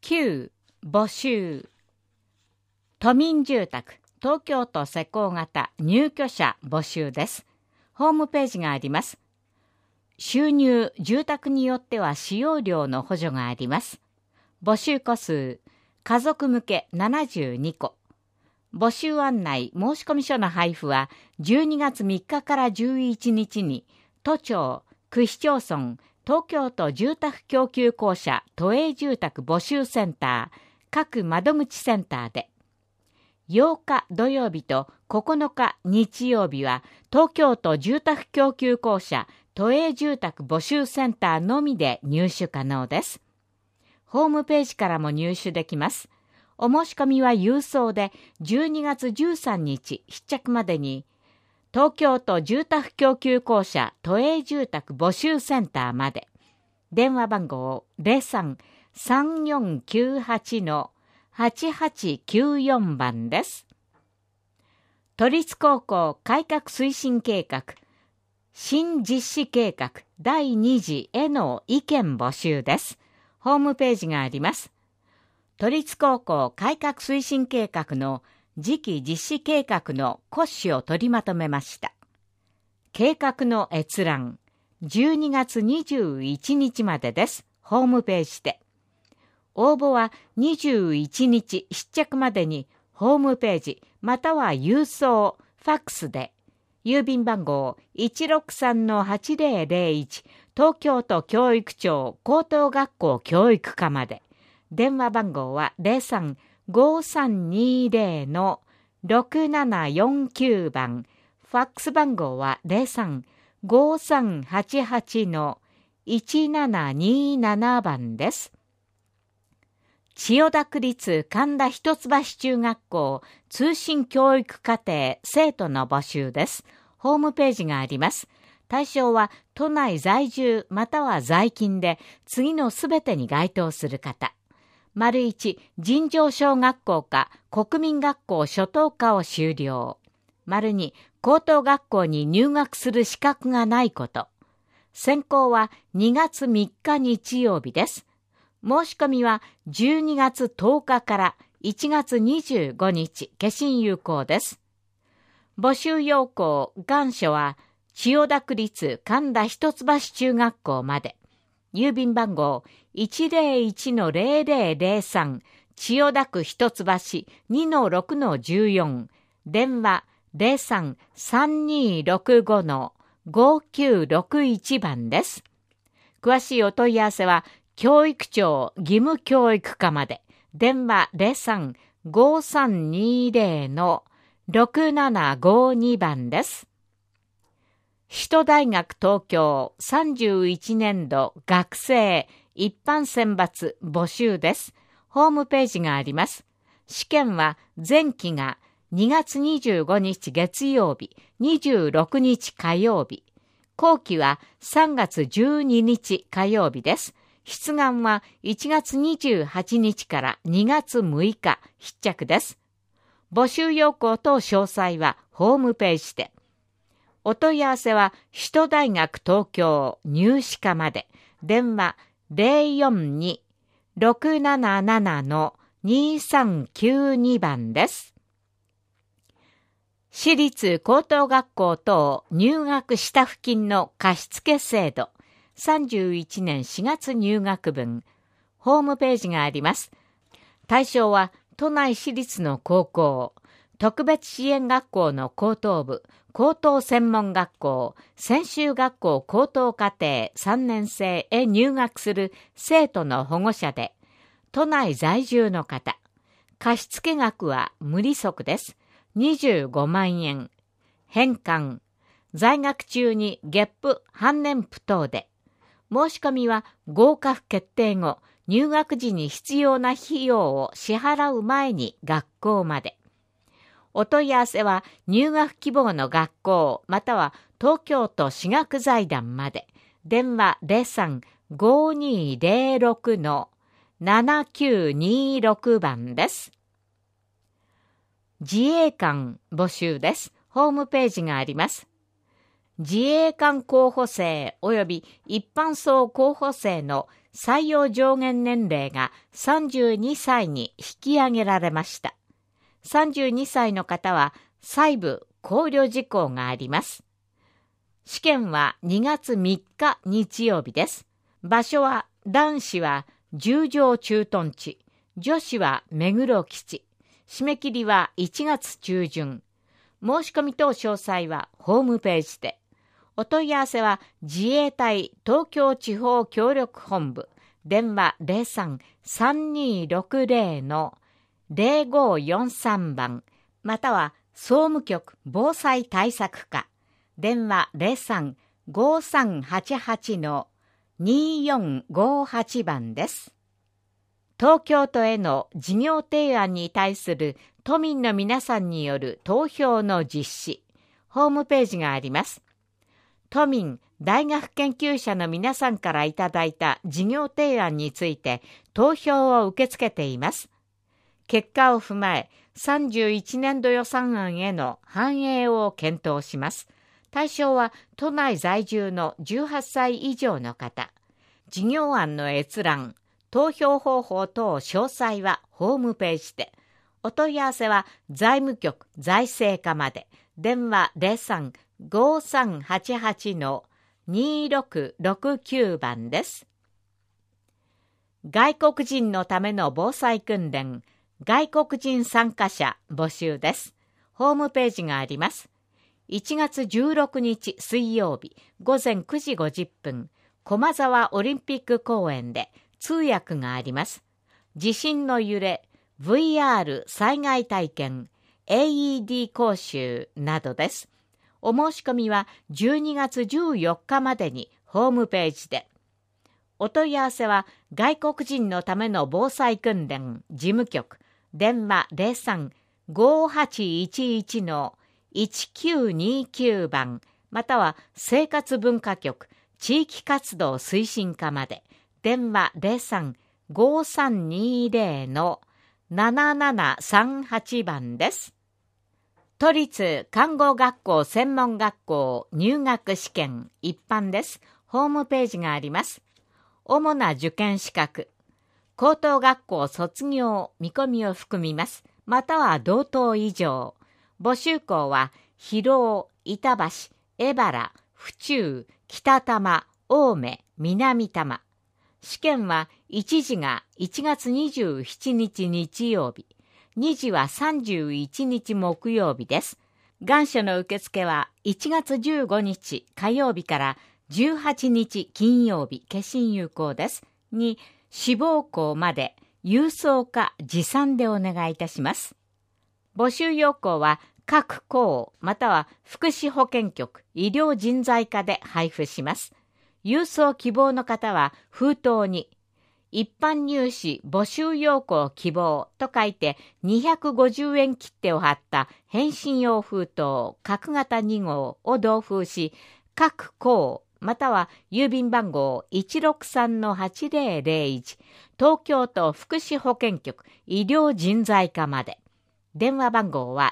9、募集。都民住宅、東京都施工型入居者募集です。ホームページがあります。収入、住宅によっては使用料の補助があります。募集個数、家族向け72個。募集案内、申込書の配布は12月3日から11日に、都庁、区市町村、東京都住宅供給公社都営住宅募集センター、各窓口センターで。8日土曜日と9日日曜日は、東京都住宅供給公社都営住宅募集センターのみで入手可能です。ホームページからも入手できます。お申し込みは郵送で12月13日必着までに、東京都住宅供給公社都営住宅募集センターまで。電話番号 03-3498-8894 番です。都立高校改革推進計画、新実施計画第2次への意見募集です。ホームページがあります。都立高校改革推進計画の次期実施計画の骨子を取りまとめました。計画の閲覧、12月21日までです。ホームページで。応募は21日必着までに、ホームページ、または郵送、ファックスで、郵便番号 163-8001、東京都教育庁高等学校教育課まで。電話番号は 03-5320-6749 番。ファックス番号は 03-5388-1727 番です。千代田区立神田一橋中学校通信教育課程生徒の募集です。ホームページがあります。対象は都内在住または在勤で次のすべてに該当する方。丸1、尋常小学校か国民学校初等科を修了。丸2、高等学校に入学する資格がないこと。選考は2月3日日曜日です。申し込みは12月10日から1月25日、消印有効です。募集要項、願書は千代田区立神田一橋中学校まで。郵便番号 101-0003 千代田区一橋 2-6-14 電話 03-3265-5961 番です。詳しいお問い合わせは教育庁義務教育課まで。電話 03-5320-6752 番です。首都大学東京31年度学生一般選抜募集です。ホームページがあります。試験は前期が2月25日月曜日、26日火曜日。後期は3月12日火曜日です。出願は1月28日から2月6日必着です。募集要項等詳細はホームページで。お問い合わせは首都大学東京入試課まで。電話 042-677-2392 番です。私立高等学校等入学した付近の貸付制度。31年4月入学分。ホームページがあります。対象は都内私立の高校、特別支援学校の高等部、高等専門学校、専修学校高等課程3年生へ入学する生徒の保護者で、都内在住の方。貸付額は無利息です。25万円。返還。在学中に月賦、半年賦等で。申し込みは合格決定後、入学時に必要な費用を支払う前に学校まで。お問い合わせは入学希望の学校または東京都私学財団まで。電話 03-5206-7926 番です。自衛官募集です。ホームページがあります。 自衛官候補生及び一般層候補生の採用上限年齢が32歳に引き上げられました。32歳の方は細部考慮事項があります。試験は2月3日日曜日です。場所は男子は十条駐屯地、女子は目黒基地。締め切りは1月中旬。申し込み等詳細はホームページで。お問い合わせは自衛隊東京地方協力本部、電話 03-3260-0543 番、または総務局防災対策課、電話 03-5388-2458 番です。東京都への事業提案に対する都民の皆さんによる投票の実施、ホームページがあります。都民、大学研究者の皆さんからいただいた事業提案について投票を受け付けています。結果を踏まえ、31年度予算案への反映を検討します。対象は都内在住の18歳以上の方。事業案の閲覧、投票方法等詳細はホームページで。お問い合わせは財務局財政課まで。電話 03-5388-2669 番です。外国人のための防災訓練、外国人参加者募集です。ホームページがあります。1月16日水曜日午前9時50分、駒沢オリンピック公園で通訳があります。地震の揺れ、VR 災害体験、AED 講習などです。お申し込みは12月14日までにホームページで。お問い合わせは外国人のための防災訓練事務局、電話 03-5811-1929 番、または生活文化局地域活動推進課まで。電話 03-5320-7738 番です。都立看護学校専門学校入学試験一般です。ホームページがあります。主な受験資格、高等学校卒業見込みを含みます。または同等以上。募集校は広尾、板橋、江原、府中、北多摩、青梅、南多摩。試験は1次が1月27日日曜日、2次は31日木曜日です。願書の受付は1月15日火曜日から18日金曜日、消印有効です。に、志望校まで郵送か持参でお願いいたします。募集要項は各校または福祉保健局、医療人材課で配布します。郵送希望の方は封筒に一般入試募集要項希望と書いて250円切手を貼った返信用封筒角型2号を同封し、各校または郵便番号 163-8001 東京都福祉保健局医療人材課まで。電話番号は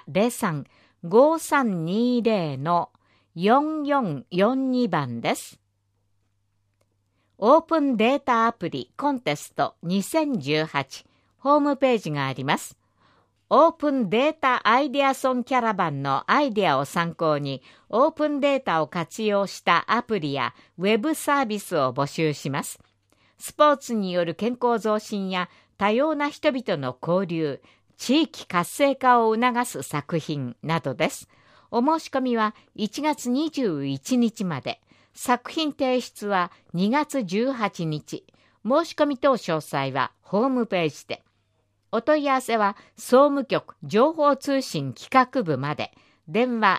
03-5320-4442 番です。オープンデータアプリコンテスト2018ホームページがあります。オープンデータアイデアソンキャラバンのアイデアを参考にオープンデータを活用したアプリやウェブサービスを募集します。スポーツによる健康増進や多様な人々の交流、地域活性化を促す作品などです。お申し込みは1月21日まで。作品提出は2月18日。申し込み等詳細はホームページで。お問い合わせは総務局情報通信企画部まで。電話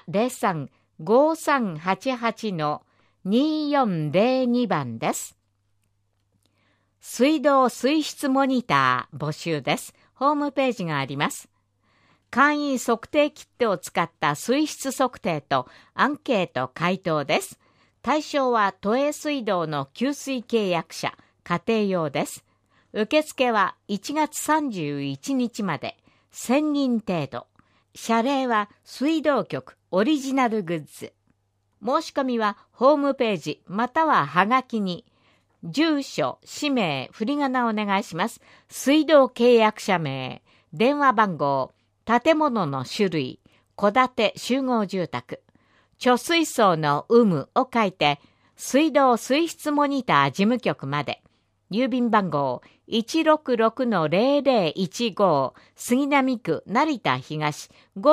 03-5388-2402 番です。水道水質モニター募集です。ホームページがあります。簡易測定キットを使った水質測定とアンケート回答です。対象は都営水道の給水契約者、家庭用です。受付は1月31日まで、1000人程度。謝礼は水道局オリジナルグッズ。 申し込みはホームページまたははがきに住所、氏名、振り仮名をお願いします。水道契約者名、電話番号、建物の種類、戸建て集合住宅、貯水槽の有無を書いて、水道水質モニター事務局まで。郵便番号 166-0015 杉並区成田東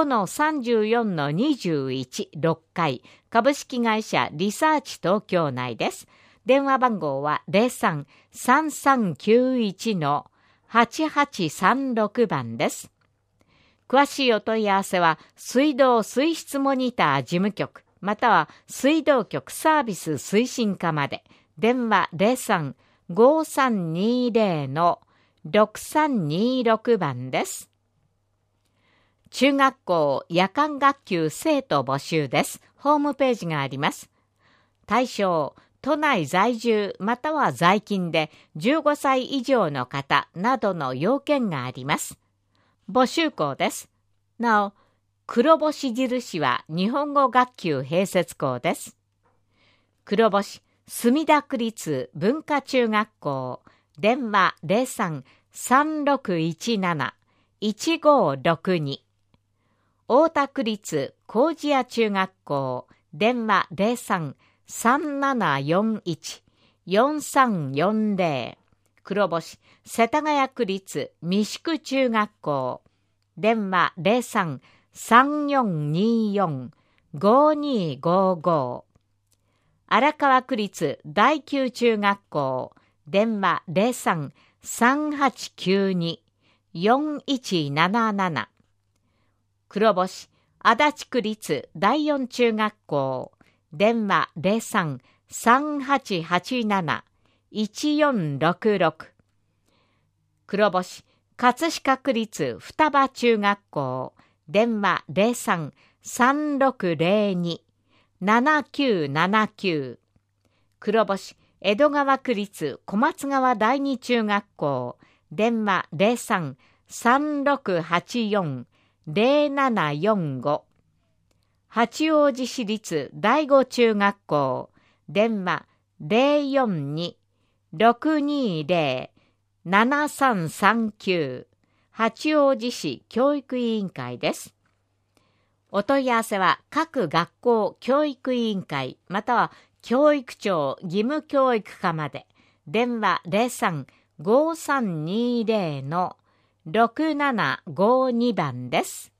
5-34-21 6階株式会社リサーチ東京内です。電話番号は 03-3391-8836 番です。詳しいお問い合わせは水道水質モニター事務局または水道局サービス推進課まで。電話 03-5320-6326 番です。中学校夜間学級生徒募集です。ホームページがあります。対象、都内在住または在勤で15歳以上の方などの要件があります。募集校です。なお、黒星印は日本語学級併設校です。黒星、墨田区立文化中学校、電話 03-3617-1562。大田区立麹屋中学校、電話 03-3741-4340。黒星、世田谷区立三宿中学校、電話 03-3424-5255。荒川区立第九中学校、電話 03-3892-4177。黒星、足立区立第四中学校、電話 03-3887-1466。黒星、葛飾区立双葉中学校、電話 03-3602-7979。黒星、江戸川区立小松川第二中学校、電話 03-3684-0745。八王子市立第五中学校、電話 042-620-7339。八王子市教育委員会です。お問い合わせは各学校教育委員会または教育庁義務教育課まで。電話 03-5320-6752 番です。